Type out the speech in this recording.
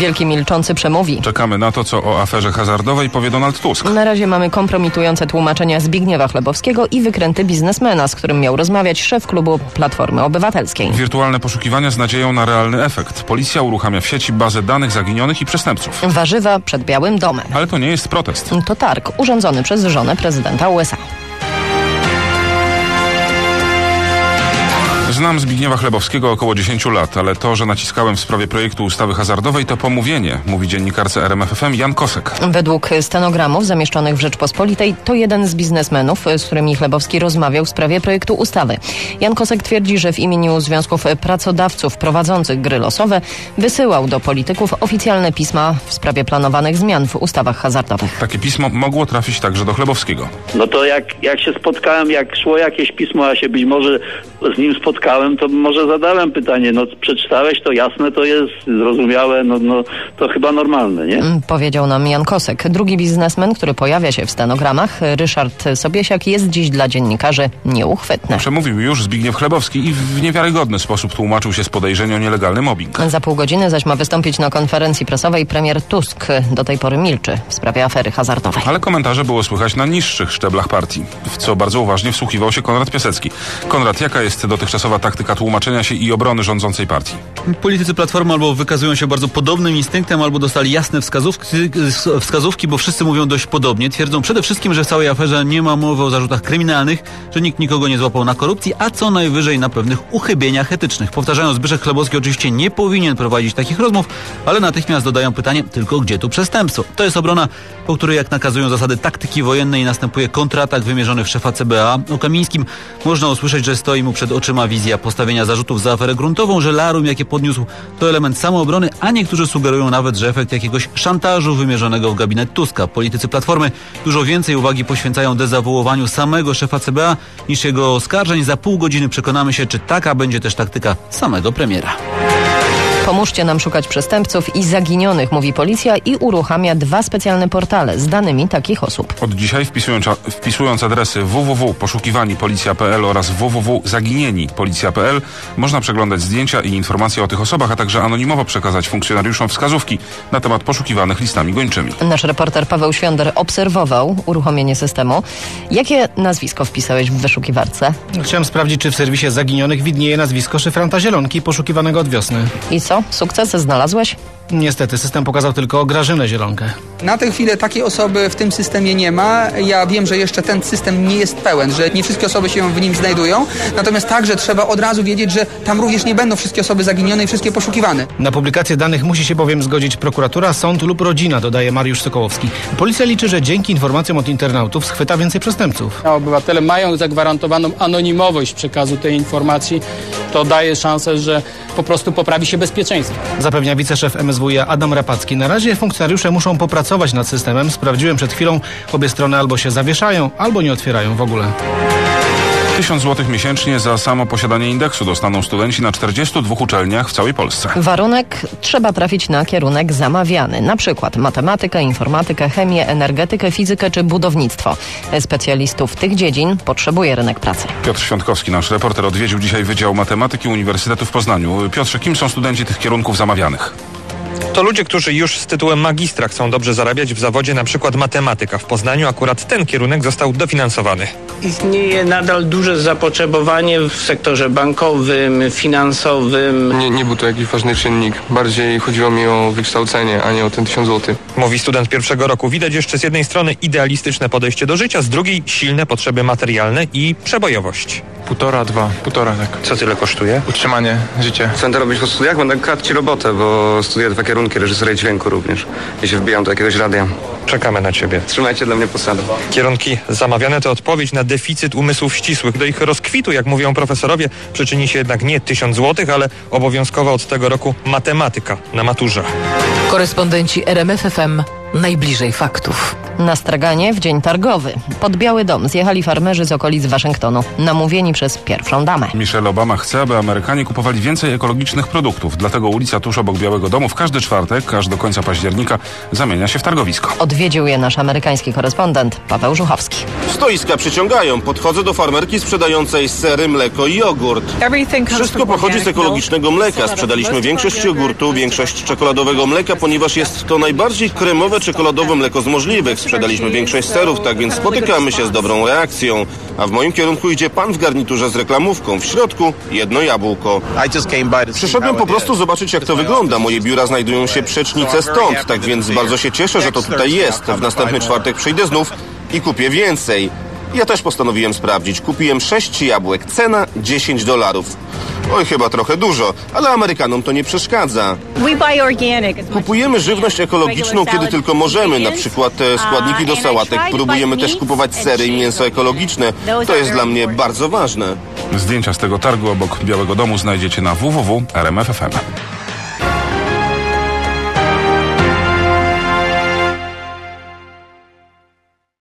Wielki Milczący przemówi. Czekamy na to, co o aferze hazardowej powie Donald Tusk. Na razie mamy kompromitujące tłumaczenia Zbigniewa Chlebowskiego i wykręty biznesmena, z którym miał rozmawiać szef klubu Platformy Obywatelskiej. Wirtualne poszukiwania z nadzieją na realny efekt. Policja uruchamia w sieci bazę danych zaginionych i przestępców. Warzywa przed Białym Domem. Ale to nie jest protest. To targ urządzony przez żonę prezydenta USA. Znam Zbigniewa Chlebowskiego około 10 lat, ale to, że naciskałem w sprawie projektu ustawy hazardowej, to pomówienie, mówi dziennikarce RMFFM Jan Kosek. Według stenogramów zamieszczonych w Rzeczpospolitej to jeden z biznesmenów, z którymi Chlebowski rozmawiał w sprawie projektu ustawy. Jan Kosek twierdzi, że w imieniu związków pracodawców prowadzących gry losowe wysyłał do polityków oficjalne pisma w sprawie planowanych zmian w ustawach hazardowych. Takie pismo mogło trafić także do Chlebowskiego. No to jak się spotkałem, jak szło jakieś pismo, a się być może z nim spotkałem, to może zadałem pytanie, no przeczytałeś to, jasne to jest, zrozumiałe, no to chyba normalne, nie? Powiedział nam Jan Kosek. Drugi biznesmen, który pojawia się w stenogramach, Ryszard Sobiesiak, jest dziś dla dziennikarzy nieuchwytny. Przemówił już Zbigniew Chlebowski i w niewiarygodny sposób tłumaczył się z podejrzenia o nielegalny mobbing. Za pół godziny zaś ma wystąpić na konferencji prasowej premier Tusk. Do tej pory milczy w sprawie afery hazardowej. Ale komentarze było słychać na niższych szczeblach partii, w co bardzo uważnie wsłuchiwał się Konrad Piasecki. Konrad, jaka jest dotychczasowa taktyka tłumaczenia się i obrony rządzącej partii? Politycy Platformy albo wykazują się bardzo podobnym instynktem, albo dostali jasne wskazówki, bo wszyscy mówią dość podobnie. Twierdzą przede wszystkim, że w całej aferze nie ma mowy o zarzutach kryminalnych, że nikt nikogo nie złapał na korupcji, a co najwyżej na pewnych uchybieniach etycznych. Powtarzają, Zbyszek Chlebowski oczywiście nie powinien prowadzić takich rozmów, ale natychmiast dodają pytanie, tylko gdzie tu przestępstwo? To jest obrona, po której, jak nakazują zasady taktyki wojennej, następuje kontratak wymierzony w szefa CBA. O Kamińskim można usłyszeć, że stoi mu przed oczyma wizja postawienia zarzutów za aferę gruntową, że larum, jakie podniósł, to element samoobrony, a niektórzy sugerują nawet, że efekt jakiegoś szantażu wymierzonego w gabinet Tuska. Politycy Platformy dużo więcej uwagi poświęcają dezawuowaniu samego szefa CBA niż jego oskarżeń. Za pół godziny przekonamy się, czy taka będzie też taktyka samego premiera. Pomóżcie nam szukać przestępców i zaginionych, mówi policja i uruchamia 2 specjalne portale z danymi takich osób. Od dzisiaj wpisując adresy www.poszukiwanipolicja.pl oraz www.zaginienipolicja.pl można przeglądać zdjęcia i informacje o tych osobach, a także anonimowo przekazać funkcjonariuszom wskazówki na temat poszukiwanych listami gończymi. Nasz reporter Paweł Świąder obserwował uruchomienie systemu. Jakie nazwisko wpisałeś w wyszukiwarce? Chciałem sprawdzić, czy w serwisie zaginionych widnieje nazwisko szyfranta Zielonki, poszukiwanego od wiosny. I co? Sukces znalazłeś? Niestety, system pokazał tylko Grażynę Zielonkę. Na tę chwilę takiej osoby w tym systemie nie ma. Ja wiem, że jeszcze ten system nie jest pełen, że nie wszystkie osoby się w nim znajdują. Natomiast także trzeba od razu wiedzieć, że tam również nie będą wszystkie osoby zaginione i wszystkie poszukiwane. Na publikację danych musi się bowiem zgodzić prokuratura, sąd lub rodzina, dodaje Mariusz Sokołowski. Policja liczy, że dzięki informacjom od internautów schwyta więcej przestępców. Obywatele mają zagwarantowaną anonimowość przekazu tej informacji. To daje szansę, że po prostu poprawi się bezpieczeństwo. Zapewnia wiceszef MSWiA Adam Rapacki. Na razie funkcjonariusze muszą popracować nad systemem. Sprawdziłem przed chwilą, obie strony albo się zawieszają, albo nie otwierają w ogóle. 1000 zł miesięcznie za samo posiadanie indeksu dostaną studenci na 42 uczelniach w całej Polsce. Warunek: trzeba trafić na kierunek zamawiany, na przykład matematykę, informatykę, chemię, energetykę, fizykę czy budownictwo. Specjalistów tych dziedzin potrzebuje rynek pracy. Piotr Świątkowski, nasz reporter, odwiedził dzisiaj Wydział Matematyki Uniwersytetu w Poznaniu. Piotrze, kim są studenci tych kierunków zamawianych? To ludzie, którzy już z tytułem magistra chcą dobrze zarabiać w zawodzie, na przykład matematyka. W Poznaniu akurat ten kierunek został dofinansowany. Istnieje nadal duże zapotrzebowanie w sektorze bankowym, finansowym. Nie był to jakiś ważny czynnik. Bardziej chodziło mi o wykształcenie, a nie o ten 1000 zł. Mówi student pierwszego roku. Widać jeszcze z jednej strony idealistyczne podejście do życia, z drugiej silne potrzeby materialne i przebojowość. 1,5, tak. Co tyle kosztuje? Utrzymanie, życie. Co będę robić po studiach? Będę kradł ci robotę, bo studiuję 2 kierunki, reżyseria dźwięku również. I się wbijam do jakiegoś radia. Czekamy na ciebie. Trzymajcie dla mnie posadę. Kierunki zamawiane to odpowiedź na deficyt umysłów ścisłych. Do ich rozkwitu, jak mówią profesorowie, przyczyni się jednak nie 1000 zł, ale obowiązkowa od tego roku matematyka na maturze. Korespondenci RMFFM najbliżej faktów. Na straganie w dzień targowy. Pod Biały Dom zjechali farmerzy z okolic Waszyngtonu, namówieni przez pierwszą damę. Michelle Obama chce, aby Amerykanie kupowali więcej ekologicznych produktów. Dlatego ulica tuż obok Białego Domu w każdy czwartek, aż do końca października, zamienia się w targowisko. Odwiedził je nasz amerykański korespondent Paweł Żuchowski. Stoiska przyciągają. Podchodzę do farmerki sprzedającej sery, mleko i jogurt. Wszystko pochodzi z ekologicznego mleka. Sprzedaliśmy większość jogurtu, większość czekoladowego mleka, ponieważ jest to najbardziej kremowe czekoladowe mleko z możliwych. Sprzedaliśmy większość serów, tak więc spotykamy się z dobrą reakcją. A w moim kierunku idzie pan w garniturze z reklamówką. W środku jedno jabłko. Przyszedłem po prostu zobaczyć, jak to wygląda. Moje biura znajdują się przecznice stąd, tak więc bardzo się cieszę, że to tutaj jest. W następny czwartek przyjdę znów i kupię więcej. Ja też postanowiłem sprawdzić. Kupiłem 6 jabłek. Cena $10. Oj, chyba trochę dużo, ale Amerykanom to nie przeszkadza. Kupujemy żywność ekologiczną, kiedy tylko możemy, na przykład składniki do sałatek. Próbujemy też kupować sery i mięso ekologiczne. To jest dla mnie bardzo ważne. Zdjęcia z tego targu obok Białego Domu znajdziecie na www.rmf.fm.